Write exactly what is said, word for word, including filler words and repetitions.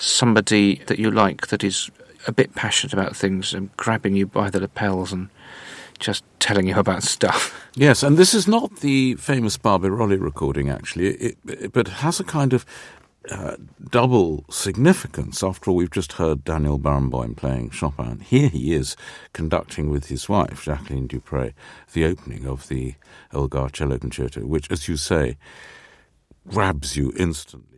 somebody that you like that is a bit passionate about things and grabbing you by the lapels and just telling you about stuff. Yes, and this is not the famous Barbirolli recording, actually, it, it, but it has a kind of uh, double significance. After all, we've just heard Daniel Barenboim playing Chopin. Here he is conducting with his wife, Jacqueline Dupre, the opening of the Elgar Cello Concerto, which, as you say, grabs you instantly.